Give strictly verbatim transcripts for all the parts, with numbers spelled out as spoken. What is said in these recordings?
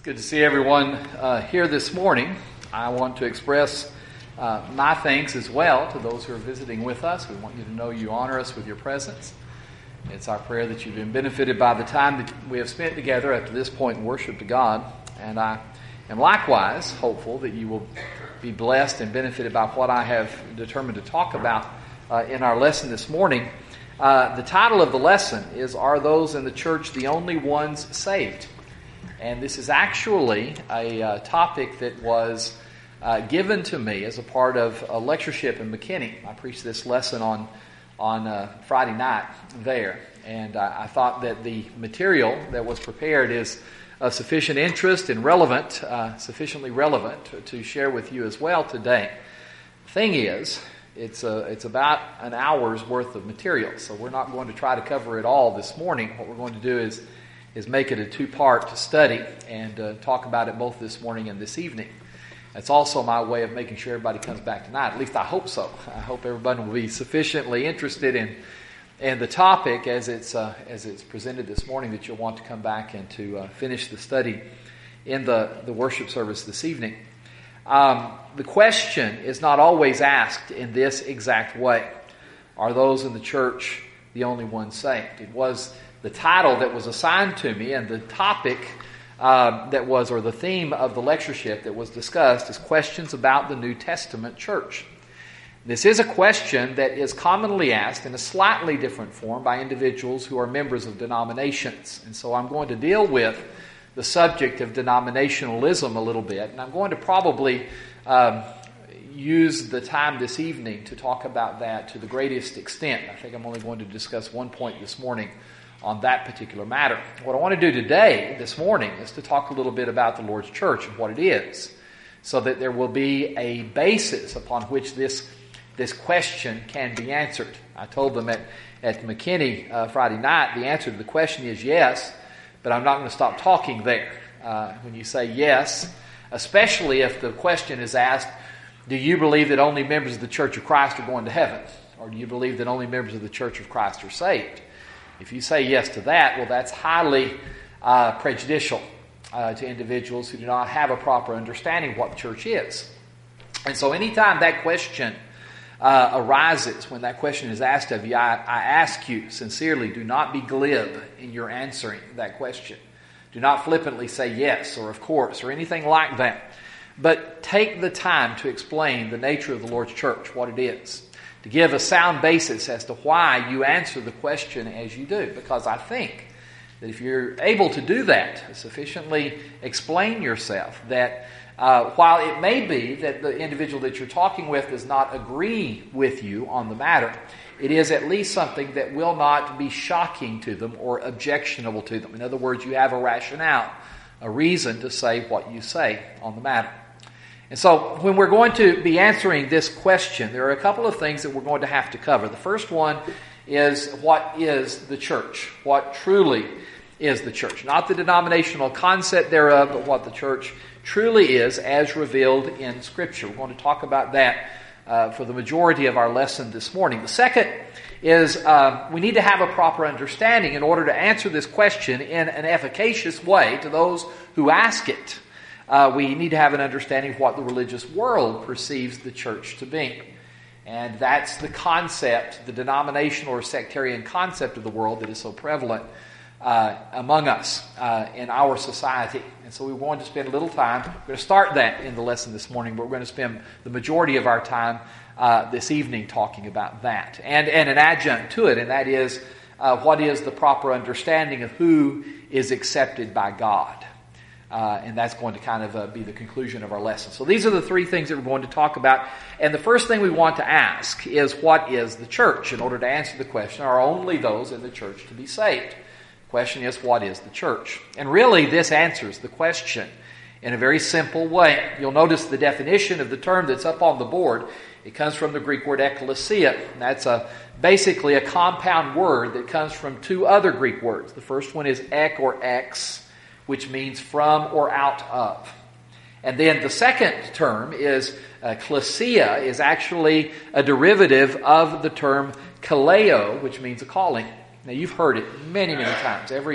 It's good to see everyone uh, here this morning. I want to express uh, my thanks as well to those who are visiting with us. We want you to know you honor us with your presence. It's our prayer that you've been benefited by the time that we have spent together up to this point in worship to God. And I am likewise hopeful that you will be blessed and benefited by what I have determined to talk about uh, in our lesson this morning. Uh, the title of the lesson is, Are Those in the Church the Only Ones Saved? And this is actually a uh, topic that was uh, given to me as a part of a lectureship in McKinney. I preached this lesson on on uh, Friday night there, and I, I thought that the material that was prepared is of sufficient interest and relevant, uh, sufficiently relevant to, to share with you as well today. Thing is, it's a, it's about an hour's worth of material, so we're not going to try to cover it all this morning. What we're going to do is is make it a two-part study and uh, talk about it both this morning and this evening. It's also my way of making sure everybody comes back tonight. At least I hope so. I hope everybody will be sufficiently interested in in the topic as it's uh, as it's presented this morning that you'll want to come back and to uh, finish the study in the, the worship service this evening. Um, the question is not always asked in this exact way. Are those in the church the only ones saved? It was the title that was assigned to me, and the topic uh, that was, or the theme of the lectureship that was discussed, is questions about the New Testament church. This is a question that is commonly asked in a slightly different form by individuals who are members of denominations. And so I'm going to deal with the subject of denominationalism a little bit, and I'm going to probably um, use the time this evening to talk about that to the greatest extent. I think I'm only going to discuss one point this morning on that particular matter. What I want to do today, this morning, is to talk a little bit about the Lord's church and what it is, so that there will be a basis upon which this this question can be answered. I told them at, at McKinney uh, Friday night, the answer to the question is yes, but I'm not going to stop talking there. Uh, when you say yes, especially if the question is asked, do you believe that only members of the Church of Christ are going to heaven? Or do you believe that only members of the Church of Christ are saved? If you say yes to that, well, that's highly uh, prejudicial uh, to individuals who do not have a proper understanding of what the church is. And so anytime that question uh, arises, when that question is asked of you, I, I ask you sincerely, do not be glib in your answering that question. Do not flippantly say yes or of course or anything like that. But take the time to explain the nature of the Lord's church, what it is, to give a sound basis as to why you answer the question as you do. Because I think that if you're able to do that, sufficiently explain yourself, that uh, while it may be that the individual that you're talking with does not agree with you on the matter, it is at least something that will not be shocking to them or objectionable to them. In other words, you have a rationale, a reason to say what you say on the matter. And so when we're going to be answering this question, there are a couple of things that we're going to have to cover. The first one is, what is the church? What truly is the church? Not the denominational concept thereof, but what the church truly is as revealed in Scripture. We're going to talk about that uh, for the majority of our lesson this morning. The second is uh, we need to have a proper understanding in order to answer this question in an efficacious way to those who ask it. Uh, we need to have an understanding of what the religious world perceives the church to be. And that's the concept, the denominational or sectarian concept of the world that is so prevalent uh, among us uh, in our society. And so we want to spend a little time. We're going to start that in the lesson this morning, but we're going to spend the majority of our time uh, this evening talking about that. And, and an adjunct to it, and that is uh, what is the proper understanding of who is accepted by God. Uh, and that's going to kind of uh, be the conclusion of our lesson. So these are the three things that we're going to talk about. And the first thing we want to ask is, what is the church? In order to answer the question, are only those in the church to be saved? The question is, what is the church? And really, this answers the question in a very simple way. You'll notice the definition of the term that's up on the board. It comes from the Greek word ekklesia. And that's a, basically a compound word that comes from two other Greek words. The first one is ek or ex, which means from or out of. And then the second term is uh, klesia, is actually a derivative of the term kaleo, which means a calling. Now you've heard it many, many times. Every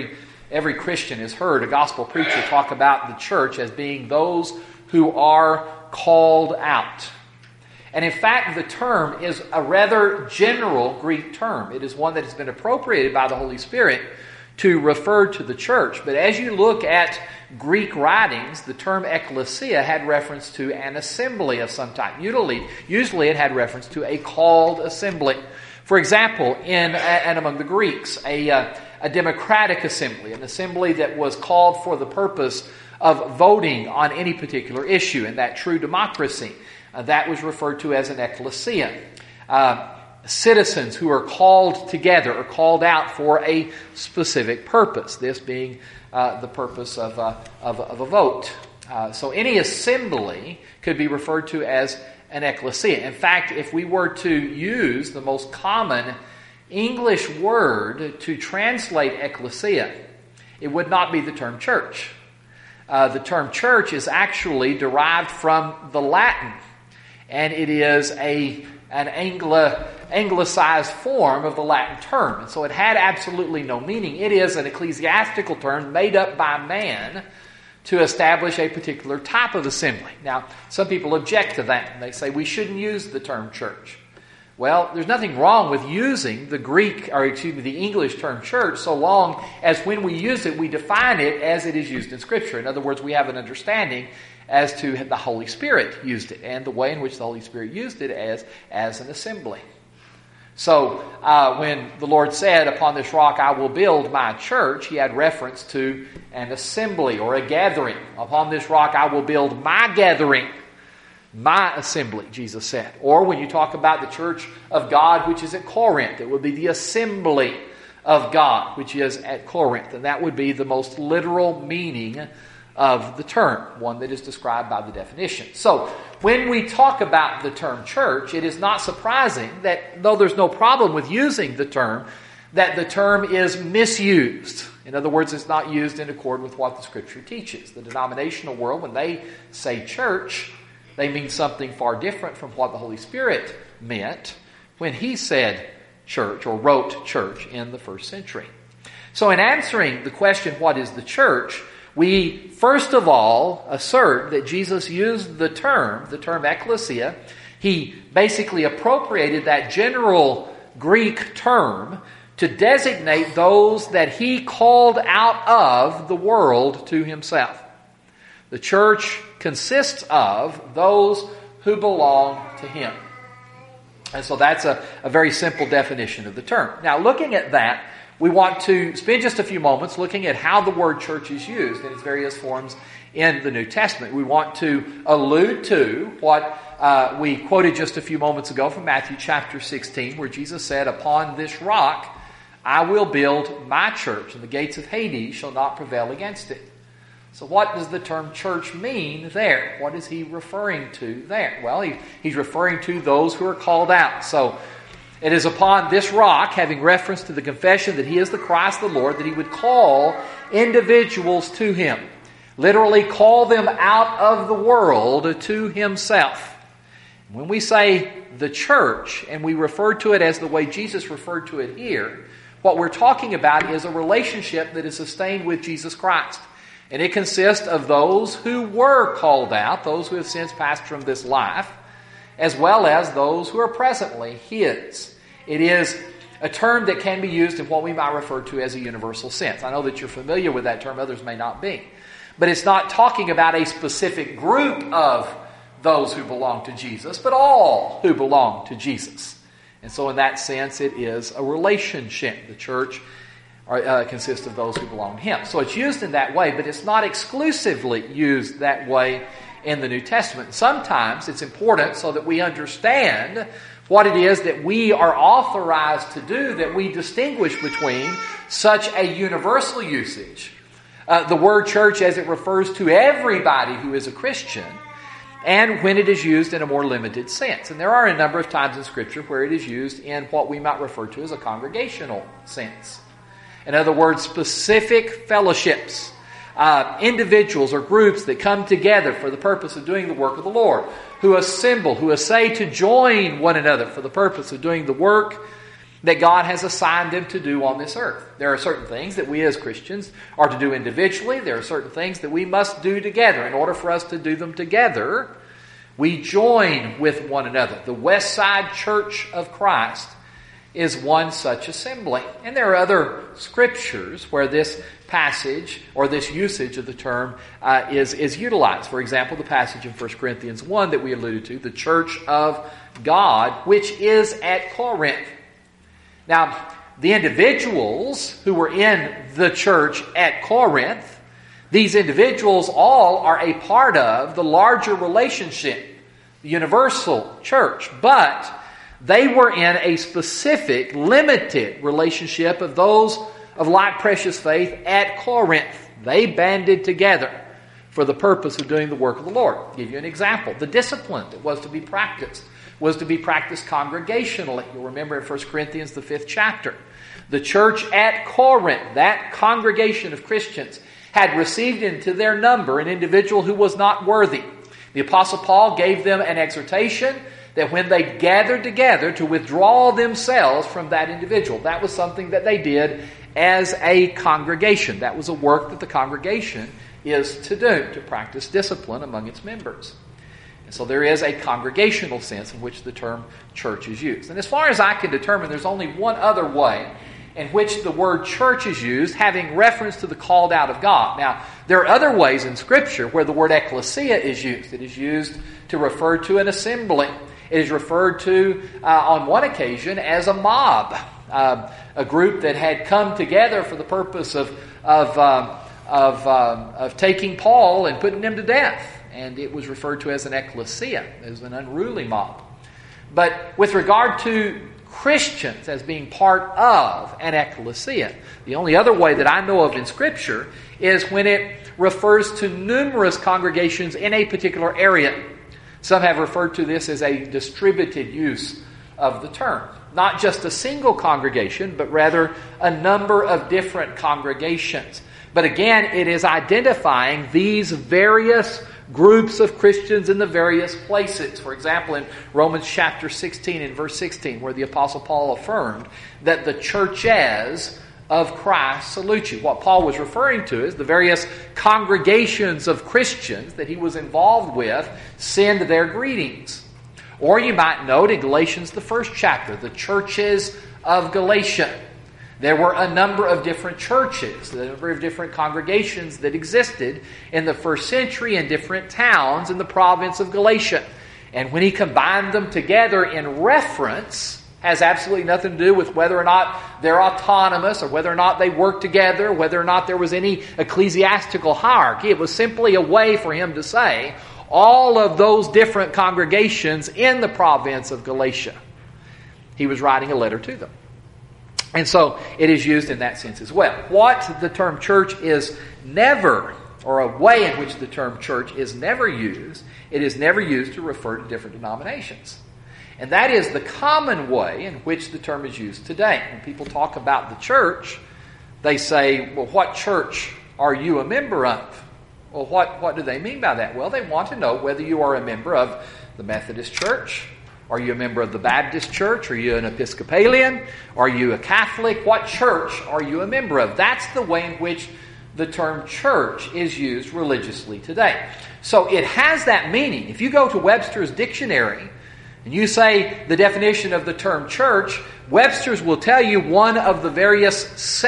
every Christian has heard a gospel preacher talk about the church as being those who are called out. And in fact, the term is a rather general Greek term. It is one that has been appropriated by the Holy Spirit to refer to the church. But as you look at Greek writings, the term ecclesia had reference to an assembly of some type. Usually, usually it had reference to a called assembly. For example, in and among the Greeks, a, uh, a democratic assembly, an assembly that was called for the purpose of voting on any particular issue, and that true democracy. Uh, that was referred to as an ecclesia. Uh, citizens who are called together or called out for a specific purpose, this being uh, the purpose of, uh, of, of a vote. Uh, so any assembly could be referred to as an ecclesia. In fact, if we were to use the most common English word to translate ecclesia, it would not be the term church. Uh, the term church is actually derived from the Latin, and it is a an Anglo, anglicized form of the Latin term. And so it had absolutely no meaning. It is an ecclesiastical term made up by man to establish a particular type of assembly. Now, some people object to that, and they say we shouldn't use the term church. Well, there's nothing wrong with using the Greek, or excuse me, the English term church, so long as when we use it, we define it as it is used in Scripture. In other words, we have an understanding as to the Holy Spirit used it, and the way in which the Holy Spirit used it as, as an assembly. So, uh, when the Lord said, upon this rock I will build my church, He had reference to an assembly or a gathering. Upon this rock I will build my gathering. My assembly, Jesus said. Or when you talk about the church of God, which is at Corinth, it would be the assembly of God, which is at Corinth. And that would be the most literal meaning of the term, one that is described by the definition. So, when we talk about the term church, it is not surprising that, though there's no problem with using the term, that the term is misused. In other words, it's not used in accord with what the Scripture teaches. The denominational world, when they say church, they mean something far different from what the Holy Spirit meant when He said church or wrote church in the first century. So in answering the question, what is the church, we first of all assert that Jesus used the term, the term ecclesia. He basically appropriated that general Greek term to designate those that He called out of the world to Himself. The church consists of those who belong to Him. And so that's a, a very simple definition of the term. Now, looking at that, we want to spend just a few moments looking at how the word church is used in its various forms in the New Testament. We want to allude to what uh, we quoted just a few moments ago from Matthew chapter sixteen, where Jesus said, upon this rock I will build my church, and the gates of Hades shall not prevail against it. So what does the term church mean there? What is He referring to there? Well, he, He's referring to those who are called out. So it is upon this rock, having reference to the confession that He is the Christ the Lord, that He would call individuals to Him. Literally call them out of the world to Himself. When we say the church, and we refer to it as the way Jesus referred to it here, what we're talking about is a relationship that is sustained with Jesus Christ. And it consists of those who were called out, those who have since passed from this life, as well as those who are presently His. It is a term that can be used in what we might refer to as a universal sense. I know that you're familiar with that term, others may not be. But it's not talking about a specific group of those who belong to Jesus, but all who belong to Jesus. And so in that sense, it is a relationship. The church uh, consists of those who belong to Him. So it's used in that way, but it's not exclusively used that way in the New Testament. Sometimes it's important so that we understand what it is that we are authorized to do, that we distinguish between such a universal usage, uh, the word church as it refers to everybody who is a Christian, and when it is used in a more limited sense. And there are a number of times in Scripture where it is used in what we might refer to as a congregational sense. In other words, specific fellowships, uh, individuals or groups that come together for the purpose of doing the work of the Lord, who assemble, who essay to join one another for the purpose of doing the work that God has assigned them to do on this earth. There are certain things that we as Christians are to do individually. There are certain things that we must do together. In order for us to do them together, we join with one another. The West Side Church of Christ is one such assembly. And there are other scriptures where this passage or this usage of the term uh, is, is utilized. For example, the passage in First Corinthians one that we alluded to, the church of God, which is at Corinth. Now, the individuals who were in the church at Corinth, these individuals all are a part of the larger relationship, the universal church. But they were in a specific, limited relationship of those of like precious faith at Corinth. They banded together for the purpose of doing the work of the Lord. I'll give you an example. The discipline that was to be practiced was to be practiced congregationally. You'll remember in First Corinthians, the fifth chapter. The church at Corinth, that congregation of Christians, had received into their number an individual who was not worthy. The Apostle Paul gave them an exhortation that when they gathered together to withdraw themselves from that individual. That was something that they did as a congregation. That was a work that the congregation is to do, to practice discipline among its members. And so there is a congregational sense in which the term church is used. And as far as I can determine, there's only one other way in which the word church is used, having reference to the called out of God. Now, there are other ways in Scripture where the word ecclesia is used. It is used to refer to an assembly. It is referred to uh, on one occasion as a mob, uh, a group that had come together for the purpose of of uh, of, uh, of taking Paul and putting him to death. And it was referred to as an ecclesia, as an unruly mob. But with regard to Christians as being part of an ecclesia, the only other way that I know of in Scripture is when it refers to numerous congregations in a particular area. Some have referred to this as a distributed use of the term. Not just a single congregation, but rather a number of different congregations. But again, it is identifying these various groups of Christians in the various places. For example, in Romans chapter sixteen and verse sixteen, where the Apostle Paul affirmed that the churches of Christ salute you. What Paul was referring to is the various congregations of Christians that he was involved with send their greetings. Or you might note in Galatians, the first chapter, the churches of Galatia. There were a number of different churches, a number of different congregations that existed in the first century in different towns in the province of Galatia. And when he combined them together in reference, has absolutely nothing to do with whether or not they're autonomous or whether or not they work together, whether or not there was any ecclesiastical hierarchy. It was simply a way for him to say all of those different congregations in the province of Galatia. He was writing a letter to them. And so it is used in that sense as well. What the term church is never, or a way in which the term church is never used, it is never used to refer to different denominations. And that is the common way in which the term is used today. When people talk about the church, they say, well, what church are you a member of? Well, what, what do they mean by that? Well, they want to know whether you are a member of the Methodist Church. Are you a member of the Baptist Church? Are you an Episcopalian? Are you a Catholic? What church are you a member of? That's the way in which the term church is used religiously today. So it has that meaning. If you go to Webster's dictionary and you say the definition of the term church, Webster's will tell you one of the various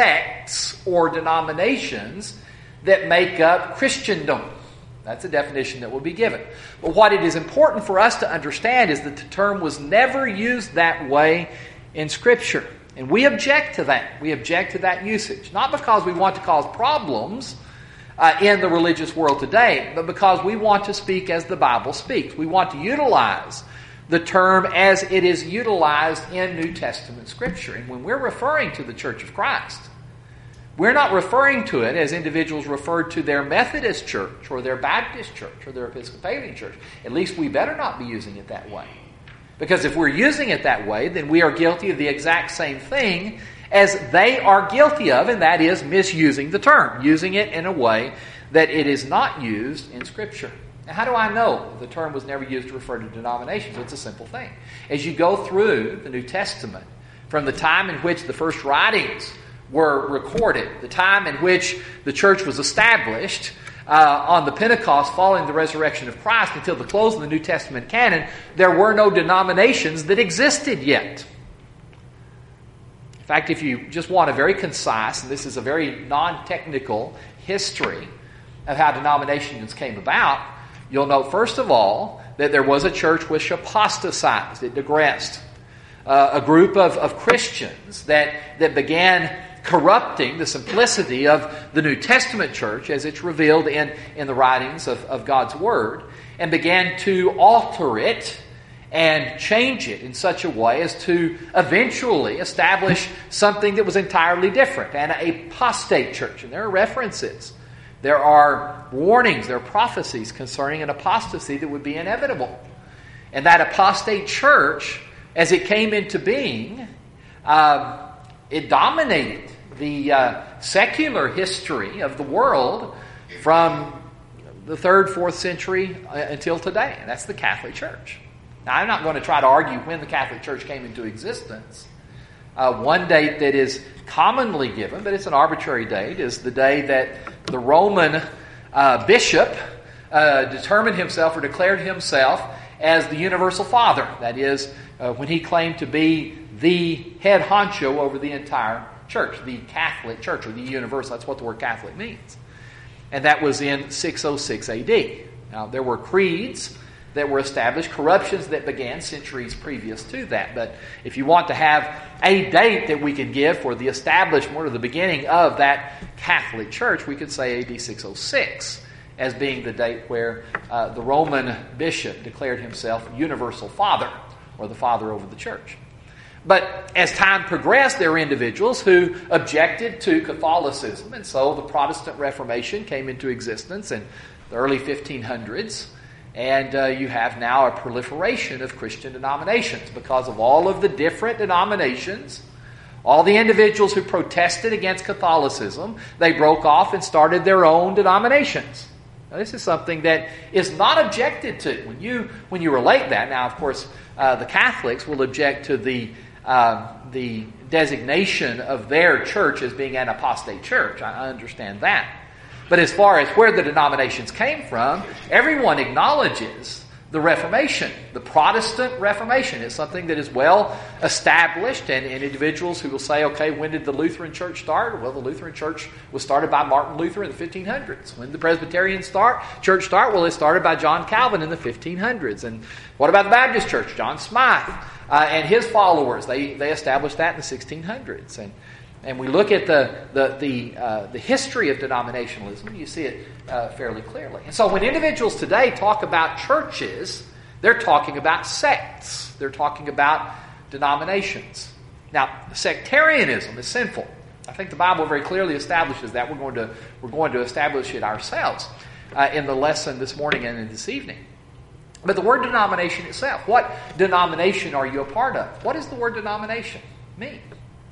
sects or denominations that make up Christendom. That's a definition that will be given. But what it is important for us to understand is that the term was never used that way in Scripture. And we object to that. We object to that usage. Not because we want to cause problems uh, in the religious world today, but because we want to speak as the Bible speaks. We want to utilize the term as it is utilized in New Testament Scripture. And when we're referring to the Church of Christ, we're not referring to it as individuals referred to their Methodist church or their Baptist church or their Episcopalian church. At least we better not be using it that way. Because if we're using it that way, then we are guilty of the exact same thing as they are guilty of, and that is misusing the term, using it in a way that it is not used in Scripture. Now, how do I know the term was never used to refer to denominations? It's a simple thing. As you go through the New Testament, from the time in which the first writings were recorded, the time in which the church was established uh, on the Pentecost following the resurrection of Christ until the close of the New Testament canon, there were no denominations that existed yet. In fact, if you just want a very concise, and this is a very non-technical history of how denominations came about, you'll note, first of all, that there was a church which apostatized. It digressed. Uh, a group of, of Christians that, that began corrupting the simplicity of the New Testament church as it's revealed in, in the writings of, of God's Word, and began to alter it and change it in such a way as to eventually establish something that was entirely different, an apostate church. And there are references. There are warnings, there are prophecies concerning an apostasy that would be inevitable. And that apostate church, as it came into being, um, it dominated the uh, secular history of the world from the third, fourth century until today. And that's the Catholic Church. Now, I'm not going to try to argue when the Catholic Church came into existence. Uh, one date that is commonly given, but it's an arbitrary date, is the day that the Roman uh, bishop uh, determined himself or declared himself as the universal father. That is, uh, when he claimed to be the head honcho over the entire church, the Catholic Church, or the universal. That's what the word Catholic means. And that was in six oh six A D. Now, there were creeds that were established, corruptions that began centuries previous to that. But if you want to have a date that we can give for the establishment or the beginning of that Catholic Church, we could say A D six oh six as being the date where uh, the Roman bishop declared himself universal father, or the father over the church. But as time progressed, there were individuals who objected to Catholicism, and so the Protestant Reformation came into existence in the early fifteen hundreds. And uh, you have now a proliferation of Christian denominations because of all of the different denominations, all the individuals who protested against Catholicism. They broke off and started their own denominations. Now, this is something that is not objected to. When you when you relate that, now, of course, uh, the Catholics will object to the uh, the designation of their church as being an apostate church. I understand that. But as far as where the denominations came from, everyone acknowledges the Reformation. The Protestant Reformation is something that is well established, and, and individuals who will say, okay, when did the Lutheran Church start? Well, the Lutheran Church was started by Martin Luther in the fifteen hundreds. When did the Presbyterian start, Church start? Well, it started by John Calvin in the fifteen hundreds. And what about the Baptist Church? John Smythe uh, and his followers, they, they established that in the sixteen hundreds. And And we look at the the the, uh, the history of denominationalism, you see it uh, fairly clearly. And so when individuals today talk about churches, they're talking about sects. They're talking about denominations. Now, sectarianism is sinful. I think the Bible very clearly establishes that. We're going to we're going to establish it ourselves uh, in the lesson this morning and in this evening. But the word denomination itself, what denomination are you a part of? What does the word denomination mean?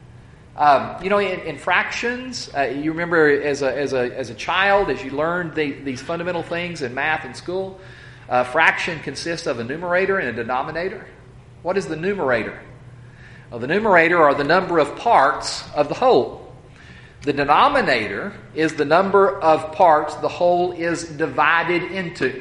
Um, you know, in, in fractions, uh, you remember as a as a as a child, as you learned the, these fundamental things in math in school, uh, fraction consists of a numerator and a denominator. What is the numerator? Well, the numerator are the number of parts of the whole. The denominator is the number of parts the whole is divided into.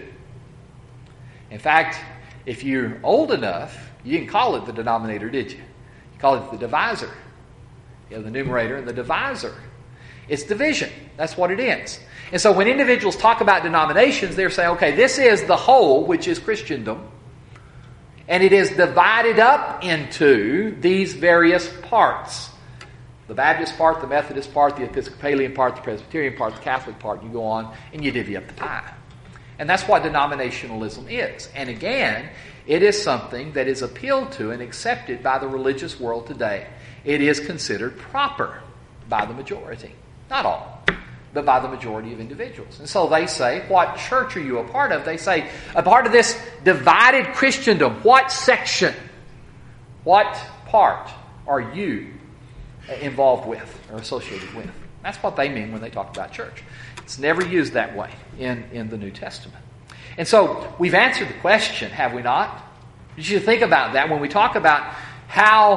In fact, if you're old enough, you didn't call it the denominator, did you? You called it the divisor. You have the numerator and the divisor. It's division. That's what it is. And so when individuals talk about denominations, they're saying, okay, this is the whole, which is Christendom, and it is divided up into these various parts. The Baptist part, the Methodist part, the Episcopalian part, the Presbyterian part, the Catholic part. You go on and you divvy up the pie. And that's what denominationalism is. And again, it is something that is appealed to and accepted by the religious world today. It is considered proper by the majority. Not all, but by the majority of individuals. And so they say, what church are you a part of? They say, a part of this divided Christendom. What section, what part are you involved with or associated with? That's what they mean when they talk about church. It's never used that way in, in the New Testament. And so we've answered the question, have we not? You should think about that when we talk about how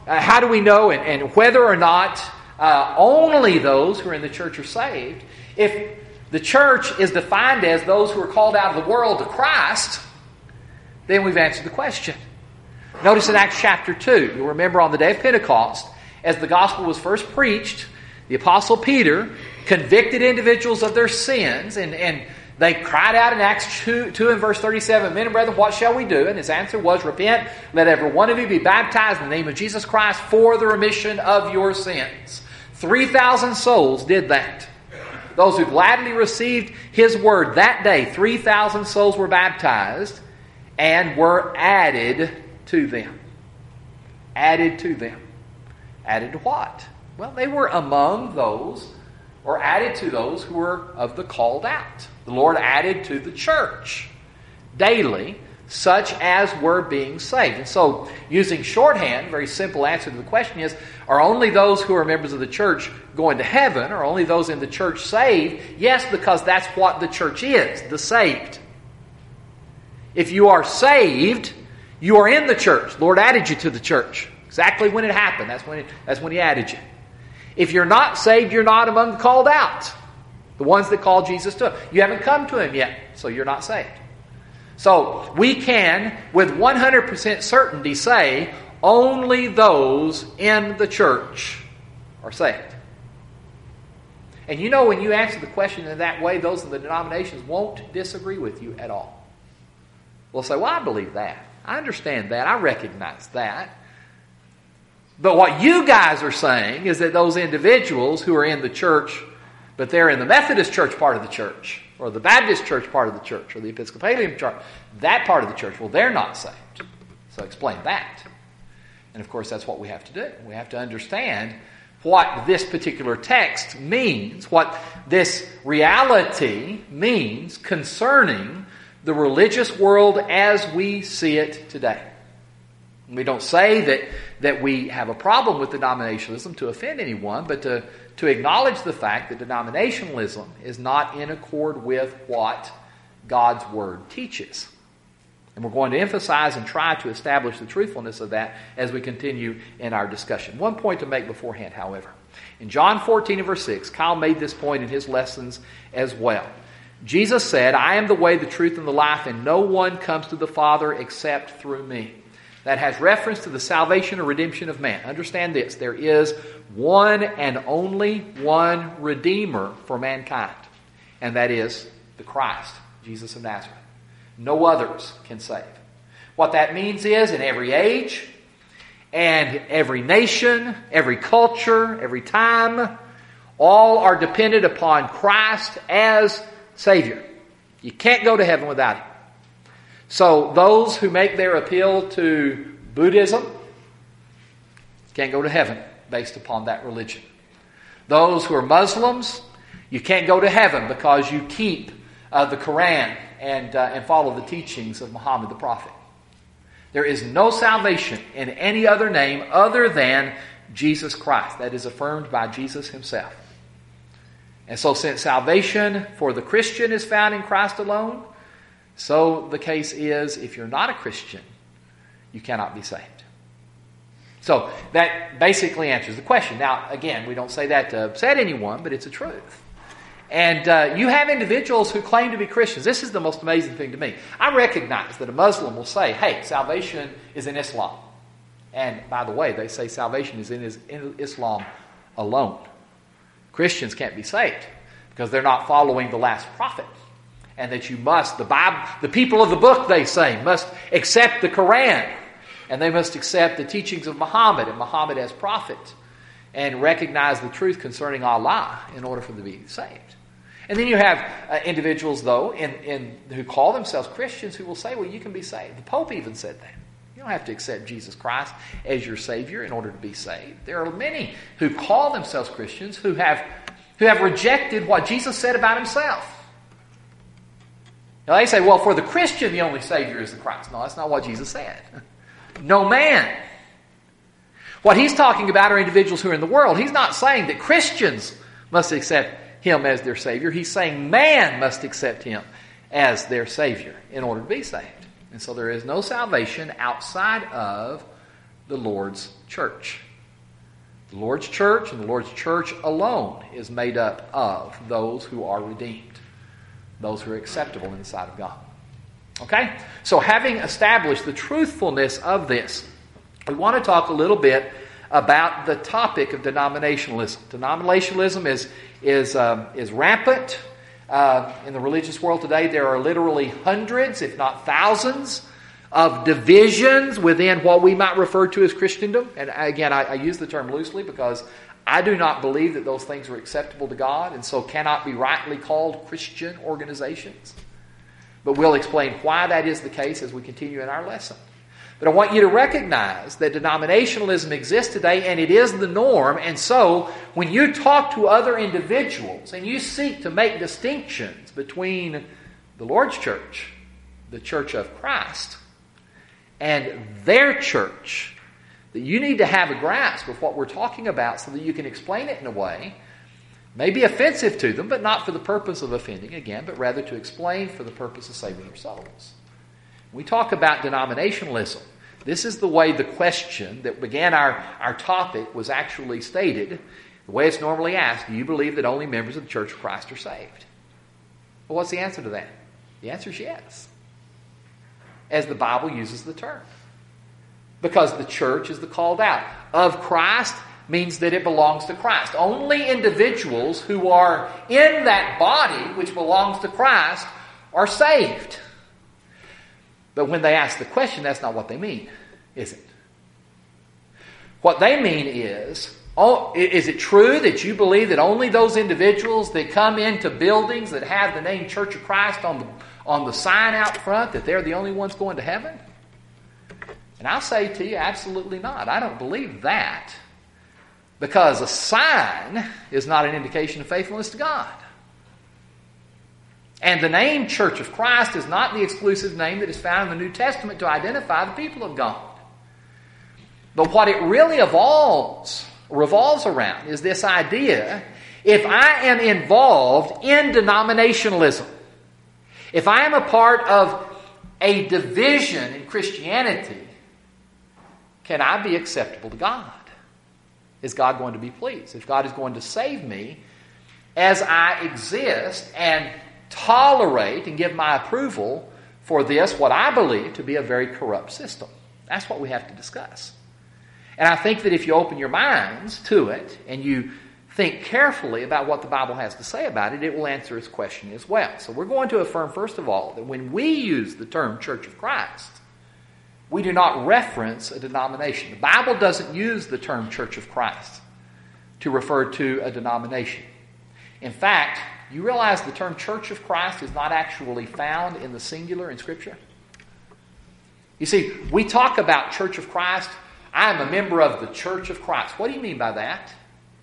uh, how do we know and, and whether or not uh, only those who are in the church are saved? If the church is defined as those who are called out of the world to Christ, then we've answered the question. Notice in Acts chapter two, you'll remember on the day of Pentecost, as the gospel was first preached, the Apostle Peter convicted individuals of their sins, and, and they cried out in Acts two, two and verse thirty-seven, "Men and brethren, what shall we do?" And his answer was, "Repent, let every one of you be baptized in the name of Jesus Christ for the remission of your sins." three thousand souls did that. Those who gladly received His word that day, three thousand souls were baptized and were added to them. Added to them. Added to what? Well, they were among those, or added to those who were of the called out. The Lord added to the church daily such as were being saved. And so, using shorthand, very simple answer to the question is, are only those who are members of the church going to heaven? Are only those in the church saved? Yes, because that's what the church is, the saved. If you are saved, you are in the church. The Lord added you to the church. Exactly when it happened. That's when, it, that's when He added you. If you're not saved, you're not among the called out. The ones that called Jesus to Him. You haven't come to Him yet, so you're not saved. So, we can, with one hundred percent certainty, say only those in the church are saved. And you know, when you answer the question in that way, those in the denominations won't disagree with you at all. We'll say, well, I believe that. I understand that. I recognize that. But what you guys are saying is that those individuals who are in the church, but they're in the Methodist church part of the church, or the Baptist church part of the church, or the Episcopalian church, that part of the church, well, they're not saved. So explain that. And of course, that's what we have to do. We have to understand what this particular text means, what this reality means concerning the religious world as we see it today. We don't say that, that we have a problem with denominationalism to offend anyone, but to, to acknowledge the fact that denominationalism is not in accord with what God's Word teaches. And we're going to emphasize and try to establish the truthfulness of that as we continue in our discussion. One point to make beforehand, however. In John fourteen and verse six, Kyle made this point in his lessons as well. Jesus said, "I am the way, the truth, and the life, and no one comes to the Father except through me." That has reference to the salvation or redemption of man. Understand this, there is one and only one Redeemer for mankind, and that is the Christ, Jesus of Nazareth. No others can save. What that means is, in every age, and every nation, every culture, every time, all are dependent upon Christ as Savior. You can't go to heaven without Him. So those who make their appeal to Buddhism can't go to heaven based upon that religion. Those who are Muslims, you can't go to heaven because you keep uh, the Quran and, uh, and follow the teachings of Muhammad the Prophet. There is no salvation in any other name other than Jesus Christ. That is affirmed by Jesus Himself. And so since salvation for the Christian is found in Christ alone, so the case is, if you're not a Christian, you cannot be saved. So that basically answers the question. Now, again, we don't say that to upset anyone, but it's a truth. And uh, you have individuals who claim to be Christians. This is the most amazing thing to me. I recognize that a Muslim will say, hey, salvation is in Islam. And by the way, they say salvation is in, in Islam alone. Christians can't be saved because they're not following the last prophet. And that you must, the Bible, the people of the book, they say, must accept the Quran. And they must accept the teachings of Muhammad and Muhammad as prophet. And recognize the truth concerning Allah in order for them to be saved. And then you have uh, individuals, though, in, in, who call themselves Christians who will say, well, you can be saved. The Pope even said that. You don't have to accept Jesus Christ as your Savior in order to be saved. There are many who call themselves Christians who have, who have rejected what Jesus said about Himself. Now they say, well, for the Christian, the only Savior is the Christ. No, that's not what Jesus said. No man. What He's talking about are individuals who are in the world. He's not saying that Christians must accept Him as their Savior. He's saying man must accept Him as their Savior in order to be saved. And so there is no salvation outside of the Lord's church. The Lord's church and the Lord's church alone is made up of those who are redeemed, those who are acceptable in the sight of God. Okay? So having established the truthfulness of this, we want to talk a little bit about the topic of denominationalism. Denominationalism is, is, um, is rampant. Uh, in the religious world today, there are literally hundreds, if not thousands, of divisions within what we might refer to as Christendom. And again, I, I use the term loosely because I do not believe that those things are acceptable to God and so cannot be rightly called Christian organizations. But we'll explain why that is the case as we continue in our lesson. But I want you to recognize that denominationalism exists today and it is the norm. And so when you talk to other individuals and you seek to make distinctions between the Lord's church, the church of Christ, and their church, that you need to have a grasp of what we're talking about so that you can explain it in a way may be offensive to them, but not for the purpose of offending again, but rather to explain for the purpose of saving your souls. We talk about denominationalism. This is the way the question that began our, our topic was actually stated. The way it's normally asked, do you believe that only members of the Church of Christ are saved? Well, what's the answer to that? The answer is yes, as the Bible uses the term. Because the church is the called out. Of Christ means that it belongs to Christ. Only individuals who are in that body which belongs to Christ are saved. But when they ask the question, that's not what they mean, is it? What they mean is, oh, is it true that you believe that only those individuals that come into buildings that have the name Church of Christ on the, on the sign out front, that they're the only ones going to heaven? And I'll say to you, absolutely not. I don't believe that. Because a sign is not an indication of faithfulness to God. And the name Church of Christ is not the exclusive name that is found in the New Testament to identify the people of God. But what it really evolves, revolves around is this idea, if I am involved in denominationalism, if I am a part of a division in Christianity, can I be acceptable to God? Is God going to be pleased? If God is going to save me as I exist and tolerate and give my approval for this, what I believe to be a very corrupt system. That's what we have to discuss. And I think that if you open your minds to it and you think carefully about what the Bible has to say about it, it will answer this question as well. So we're going to affirm, first of all, that when we use the term Church of Christ, we do not reference a denomination. The Bible doesn't use the term Church of Christ to refer to a denomination. In fact, you realize the term Church of Christ is not actually found in the singular in Scripture? You see, we talk about Church of Christ. I am a member of the Church of Christ. What do you mean by that?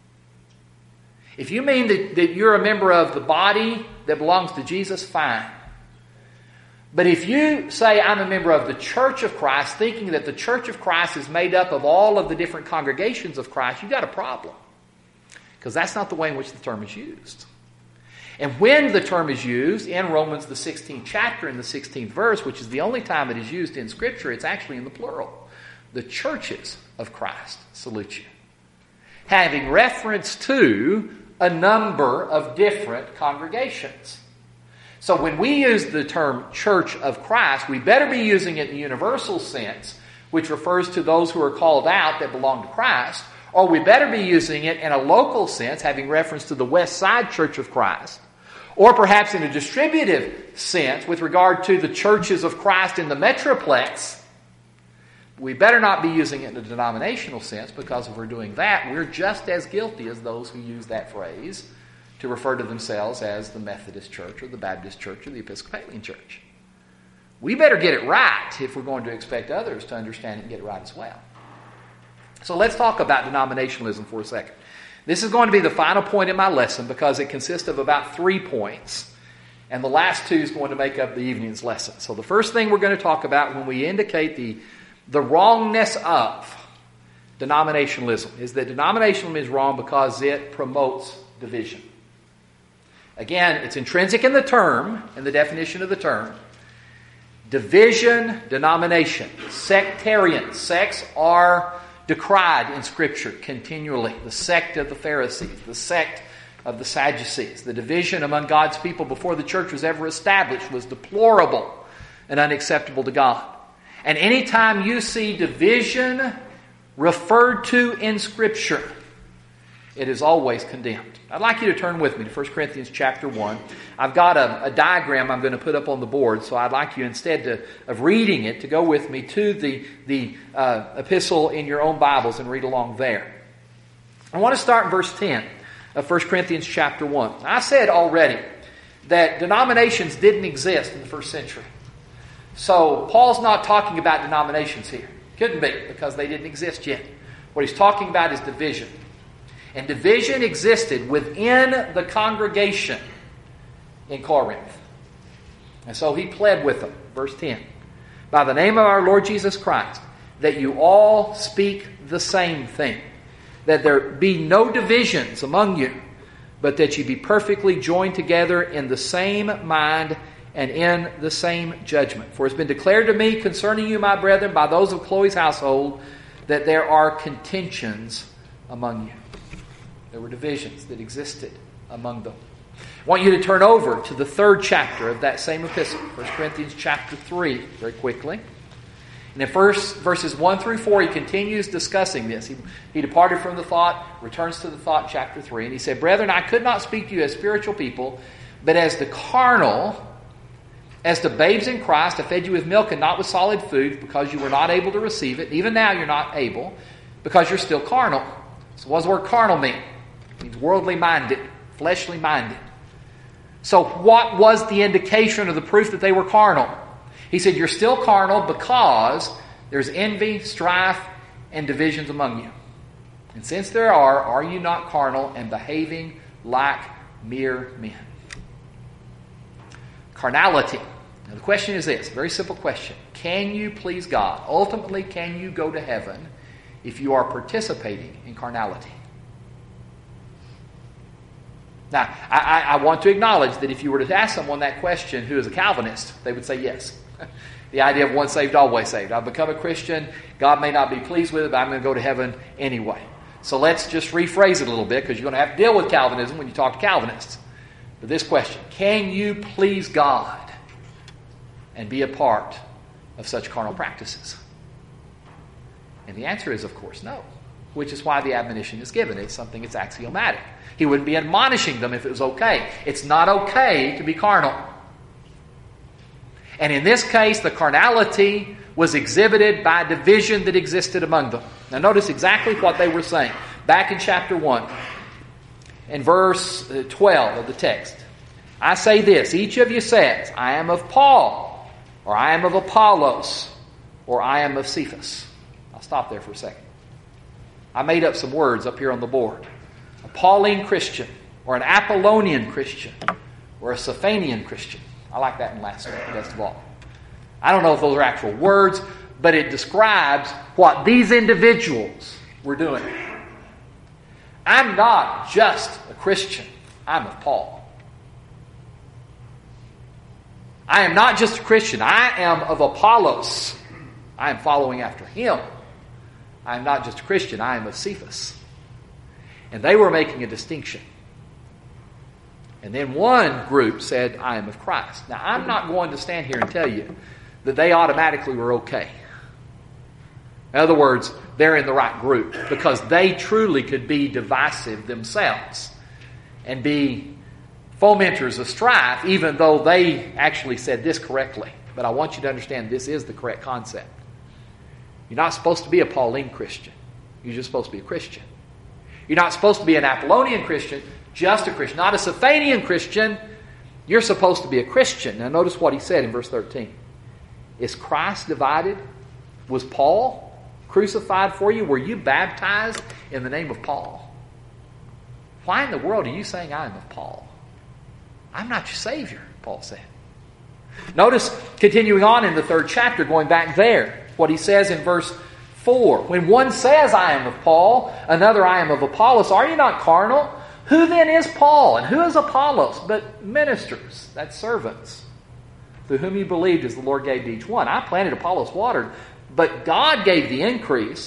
If you mean that, that you're a member of the body that belongs to Jesus, fine. But if you say I'm a member of the Church of Christ, thinking that the Church of Christ is made up of all of the different congregations of Christ, you've got a problem. Because that's not the way in which the term is used. And when the term is used in Romans, the sixteenth chapter, in the sixteenth verse, which is the only time it is used in Scripture, it's actually in the plural. The churches of Christ salute you. Having reference to a number of different congregations. So when we use the term Church of Christ, we better be using it in the universal sense, which refers to those who are called out that belong to Christ, or we better be using it in a local sense, having reference to the West Side Church of Christ, or perhaps in a distributive sense with regard to the churches of Christ in the Metroplex. We better not be using it in a denominational sense, because if we're doing that, we're just as guilty as those who use that phrase to refer to themselves as the Methodist Church or the Baptist Church or the Episcopalian Church. We better get it right if we're going to expect others to understand it and get it right as well. So let's talk about denominationalism for a second. This is going to be the final point in my lesson because it consists of about three points. And the last two is going to make up the evening's lesson. So the first thing we're going to talk about when we indicate the, the wrongness of denominationalism is that denominationalism is wrong because it promotes division. Again, it's intrinsic in the term, in the definition of the term. Division, denomination, sectarian. Sects are decried in Scripture continually. The sect of the Pharisees, the sect of the Sadducees. The division among God's people before the church was ever established was deplorable and unacceptable to God. And anytime you see division referred to in Scripture, it is always condemned. I'd like you to turn with me to First Corinthians chapter one. I've got a, a diagram I'm going to put up on the board, so I'd like you, instead to, of reading it, to go with me to the, the uh, epistle in your own Bibles and read along there. I want to start in verse ten of First Corinthians chapter one. I said already that denominations didn't exist in the first century. So Paul's not talking about denominations here. Couldn't be, because they didn't exist yet. What he's talking about is division. And division existed within the congregation in Corinth. And so he pled with them. Verse ten. By the name of our Lord Jesus Christ, that you all speak the same thing. That there be no divisions among you, but that you be perfectly joined together in the same mind and in the same judgment. For it's been declared to me concerning you, my brethren, by those of Chloe's household, that there are contentions among you. There were divisions that existed among them. I want you to turn over to the third chapter of that same epistle, First Corinthians chapter three, very quickly. And in first, verses one through four, he continues discussing this. He, he departed from the thought, returns to the thought, chapter three. And he said, Brethren, I could not speak to you as spiritual people, but as the carnal, as the babes in Christ. I fed you with milk and not with solid food, because you were not able to receive it. Even now you're not able, because you're still carnal. So what does the word carnal mean? It means worldly minded, fleshly minded. So what was the indication of the proof that they were carnal? He said, you're still carnal because there's envy, strife, and divisions among you. And since there are, are you not carnal and behaving like mere men? Carnality. Now the question is this, a very simple question. Can you please God? Ultimately, can you go to heaven if you are participating in carnality? Now, I, I want to acknowledge that if you were to ask someone that question who is a Calvinist, they would say yes. The idea of once saved, always saved. I've become a Christian. God may not be pleased with it, but I'm going to go to heaven anyway. So let's just rephrase it a little bit, because you're going to have to deal with Calvinism when you talk to Calvinists. But this question, can you please God and be a part of such carnal practices? And the answer is, of course, no. Which is why the admonition is given. It's something that's axiomatic. He wouldn't be admonishing them if it was okay. It's not okay to be carnal. And in this case, the carnality was exhibited by division that existed among them. Now notice exactly what they were saying. Back in chapter one, in verse twelve of the text. I say this, each of you says, I am of Paul, or I am of Apollos, or I am of Cephas. I'll stop there for a second. I made up some words up here on the board. A Pauline Christian, or an Apollonian Christian, or a Cephanian Christian. I like that in last week, best of all. I don't know if those are actual words, but it describes what these individuals were doing. I'm not just a Christian. I'm of Paul. I am not just a Christian. I am of Apollos. I am following after him. I am not just a Christian. I am of Cephas. And they were making a distinction. And then one group said, I am of Christ. Now, I'm not going to stand here and tell you that they automatically were okay. In other words, they're in the right group, because they truly could be divisive themselves and be fomenters of strife, even though they actually said this correctly. But I want you to understand this is the correct concept. You're not supposed to be a Pauline Christian. You're just supposed to be a Christian. You're not supposed to be an Apollonian Christian, just a Christian. Not a Cephanian Christian. You're supposed to be a Christian. Now notice what he said in verse thirteen. Is Christ divided? Was Paul crucified for you? Were you baptized in the name of Paul? Why in the world are you saying I am of Paul? I'm not your Savior, Paul said. Notice, continuing on in the third chapter, going back there, what he says in verse four. When one says, I am of Paul, another, I am of Apollos, are you not carnal? Who then is Paul and who is Apollos? But ministers, that's servants, through whom you believed as the Lord gave to each one. I planted, Apollos watered, but God gave the increase.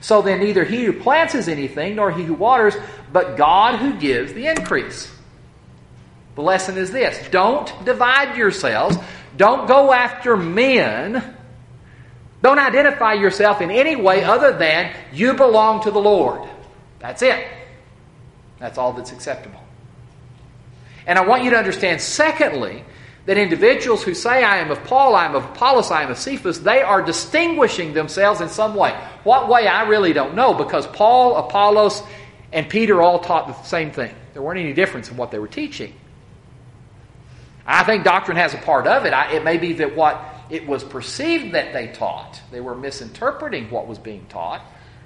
So then neither he who plants is anything, nor he who waters, but God who gives the increase. The lesson is this: don't divide yourselves. Don't go after men. Don't identify yourself in any way other than you belong to the Lord. That's it. That's all that's acceptable. And I want you to understand, secondly, that individuals who say, I am of Paul, I am of Apollos, I am of Cephas, they are distinguishing themselves in some way. What way, I really don't know, because Paul, Apollos, and Peter all taught the same thing. There weren't any difference in what they were teaching. I think doctrine has a part of it. I, it may be that what it was perceived that they taught, they were misinterpreting what was being taught.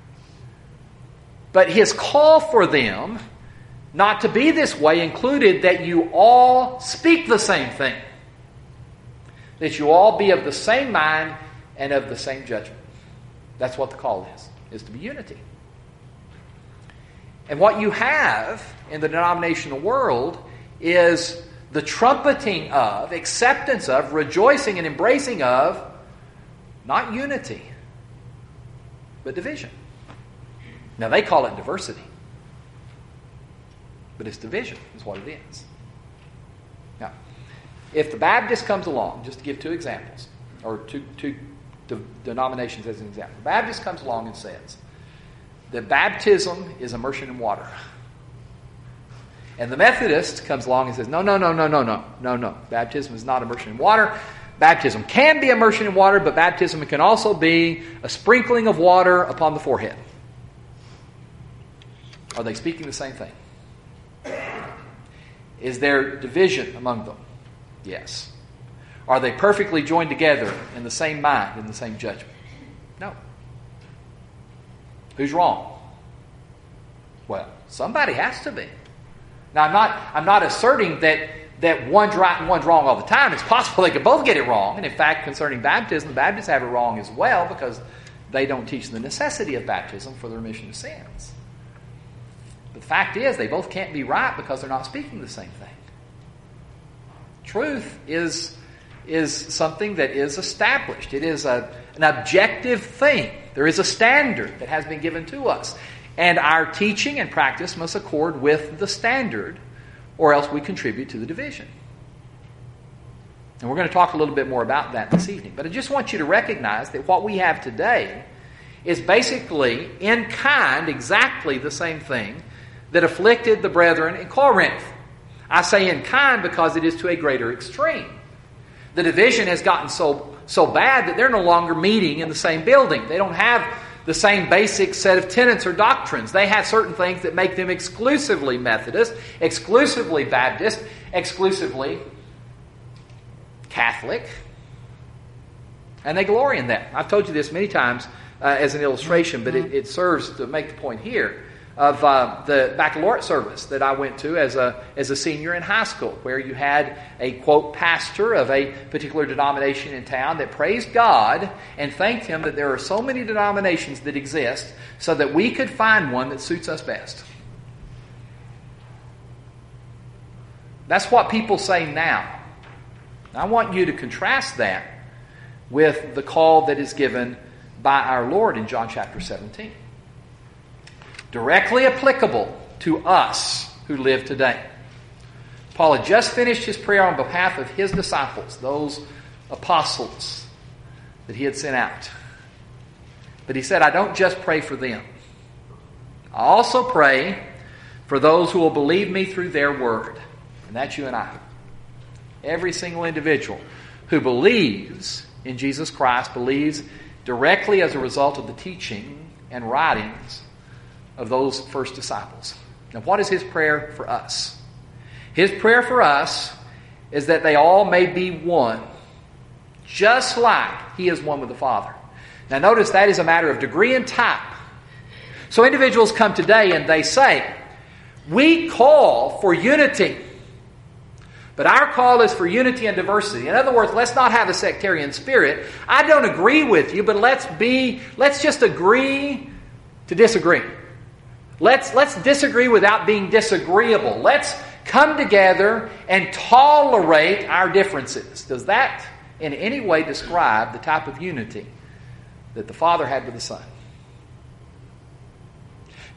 But his call for them not to be this way included that you all speak the same thing. That you all be of the same mind and of the same judgment. That's what the call is, is to be unity. And what you have in the denominational world is the trumpeting of, acceptance of, rejoicing and embracing of, not unity, but division. Now they call it diversity. But it's division is what it is. Now, if the Baptist comes along, just to give two examples, or two, two de- denominations as an example. The Baptist comes along and says that baptism is immersion in water. And the Methodist comes along and says, no, no, no, no, no, no, no, no. Baptism is not immersion in water. Baptism can be immersion in water, but baptism can also be a sprinkling of water upon the forehead. Are they speaking the same thing? Is there division among them? Yes. Are they perfectly joined together in the same mind, in the same judgment? No. Who's wrong? Well, somebody has to be. Now, I'm not, I'm not asserting that, that one's right and one's wrong all the time. It's possible they could both get it wrong. And in fact, concerning baptism, the Baptists have it wrong as well because they don't teach the necessity of baptism for the remission of sins. But the fact is, they both can't be right because they're not speaking the same thing. Truth is, is something that is established. It is a, an objective thing. There is a standard that has been given to us. And our teaching and practice must accord with the standard, or else we contribute to the division. And we're going to talk a little bit more about that this evening. But I just want you to recognize that what we have today is basically, in kind, exactly the same thing that afflicted the brethren in Corinth. I say in kind because it is to a greater extreme. The division has gotten so, so bad that they're no longer meeting in the same building. They don't have the same basic set of tenets or doctrines. They have certain things that make them exclusively Methodist, exclusively Baptist, exclusively Catholic. And they glory in that. I've told you this many times uh, as an illustration, but it, it serves to make the point here of uh, the baccalaureate service that I went to as a as a senior in high school, where you had a, quote, pastor of a particular denomination in town that praised God and thanked Him that there are so many denominations that exist so that we could find one that suits us best. That's what people say now. I want you to contrast that with the call that is given by our Lord in John chapter seventeen. Directly applicable to us who live today. Paul had just finished his prayer on behalf of his disciples, those apostles that he had sent out. But he said, I don't just pray for them. I also pray for those who will believe me through their word. And that's you and I. Every single individual who believes in Jesus Christ believes directly as a result of the teaching and writings of those first disciples. Now, what is his prayer for us? His prayer for us is that they all may be one, just like he is one with the Father. Now, notice that is a matter of degree and type. So individuals come today and they say, we call for unity, but our call is for unity and diversity. In other words, let's not have a sectarian spirit. I don't agree with you, but let's be, let's just agree to disagree. Let's, let's disagree without being disagreeable. Let's come together and tolerate our differences. Does that in any way describe the type of unity that the Father had with the Son?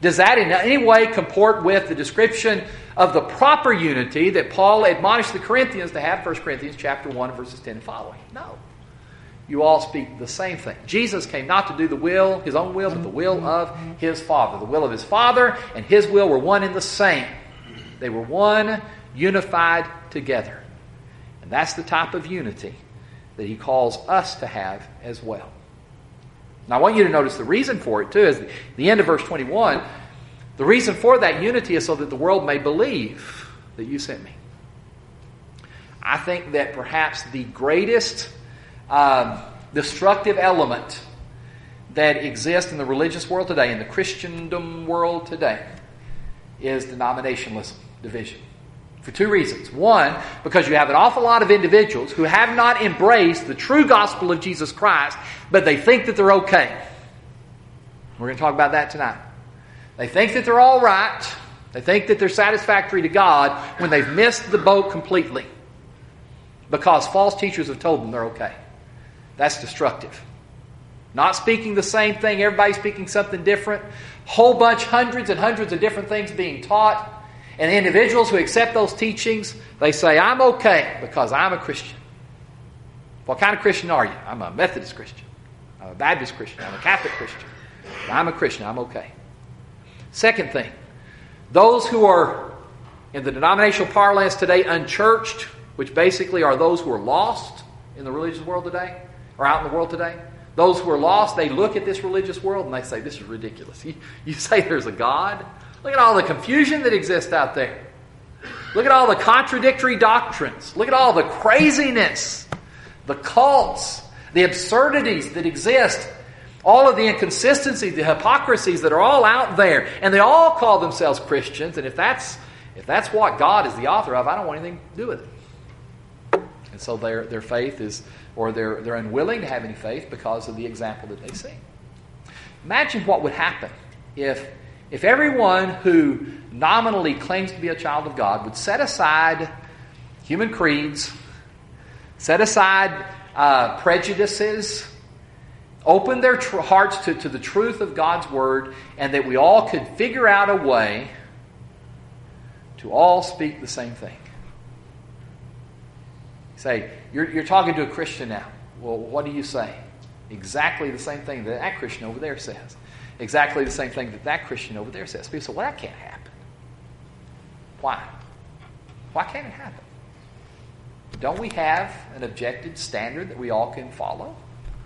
Does that in any way comport with the description of the proper unity that Paul admonished the Corinthians to have, First Corinthians chapter one, verses ten and following? No. You all speak the same thing. Jesus came not to do the will, his own will, but the will of his Father. The will of his Father and his will were one and the same. They were one, unified together. And that's the type of unity that he calls us to have as well. Now I want you to notice the reason for it too is the end of verse twenty-one. The reason for that unity is so that the world may believe that you sent me. I think that perhaps the greatest um, destructive element that exists in the religious world today, in the Christendom world today, is denominationalism, division. For two reasons. One, because you have an awful lot of individuals who have not embraced the true gospel of Jesus Christ, but they think that they're okay. We're going to talk about that tonight. They think that they're all right. They think that they're satisfactory to God when they've missed the boat completely because false teachers have told them they're okay. That's destructive. Not speaking the same thing, everybody speaking something different. Whole bunch, hundreds and hundreds of different things being taught. And the individuals who accept those teachings, they say, I'm okay because I'm a Christian. What kind of Christian are you? I'm a Methodist Christian. I'm a Baptist Christian. I'm a Catholic Christian. I'm a Christian. I'm okay. Second thing, those who are, in the denominational parlance today, unchurched, which basically are those who are lost in the religious world today, or out in the world today, those who are lost, they look at this religious world and they say, this is ridiculous. You, you say there's a God? Look at all the confusion that exists out there. Look at all the contradictory doctrines. Look at all the craziness, the cults, the absurdities that exist, all of the inconsistencies, the hypocrisies that are all out there. And they all call themselves Christians. And if that's if that's what God is the author of, I don't want anything to do with it. And so their their faith is, or they're they're unwilling to have any faith because of the example that they see. Imagine what would happen if If everyone who nominally claims to be a child of God would set aside human creeds, set aside uh, prejudices, open their tr- hearts to, to the truth of God's Word, and that we all could figure out a way to all speak the same thing. Say, you're, you're talking to a Christian now. Well, what do you say? Exactly the same thing that that Christian over there says. Exactly the same thing that that Christian over there says. People say, well, that can't happen. Why? Why can't it happen? Don't we have an objective standard that we all can follow?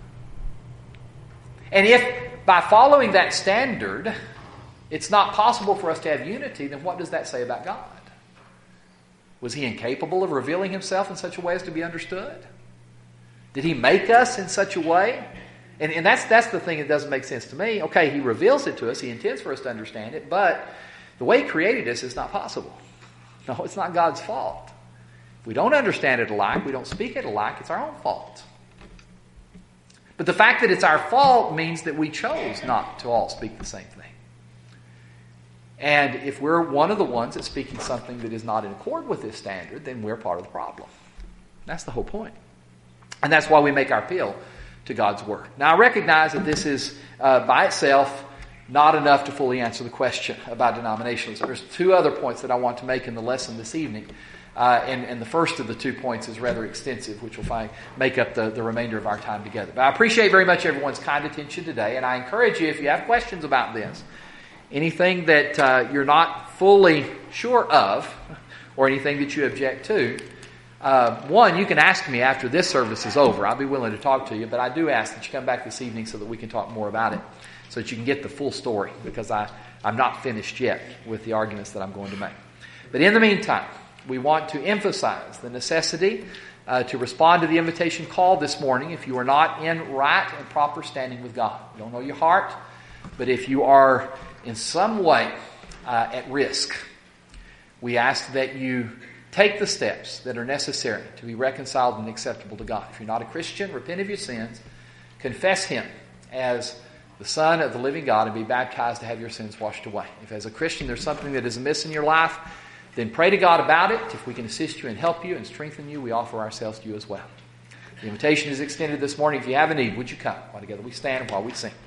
And if by following that standard, it's not possible for us to have unity, then what does that say about God? Was He incapable of revealing Himself in such a way as to be understood? Did He make us in such a way? And, and that's that's the thing that doesn't make sense to me. Okay, He reveals it to us. He intends for us to understand it. But the way He created us is not possible. No, it's not God's fault. If we don't understand it alike, we don't speak it alike, it's our own fault. But the fact that it's our fault means that we chose not to all speak the same thing. And if we're one of the ones that's speaking something that is not in accord with this standard, then we're part of the problem. That's the whole point. And that's why we make our appeal to God's Word. Now, I recognize that this is, uh, by itself, not enough to fully answer the question about denominationalism. There's two other points that I want to make in the lesson this evening. Uh, and, and the first of the two points is rather extensive, which will find, make up the, the remainder of our time together. But I appreciate very much everyone's kind attention today. And I encourage you, if you have questions about this, anything that uh, you're not fully sure of, or anything that you object to, Uh, one, you can ask me after this service is over. I'll be willing to talk to you, but I do ask that you come back this evening so that we can talk more about it, so that you can get the full story, because I, I'm not finished yet with the arguments that I'm going to make. But in the meantime, we want to emphasize the necessity uh, to respond to the invitation call this morning if you are not in right and proper standing with God. You don't know your heart, but if you are in some way uh, at risk, we ask that you take the steps that are necessary to be reconciled and acceptable to God. If you're not a Christian, repent of your sins, confess Him as the Son of the living God, and be baptized to have your sins washed away. If as a Christian there's something that is amiss in your life, then pray to God about it. If we can assist you and help you and strengthen you, we offer ourselves to you as well. The invitation is extended this morning. If you have a need, would you come? While together we stand while we sing.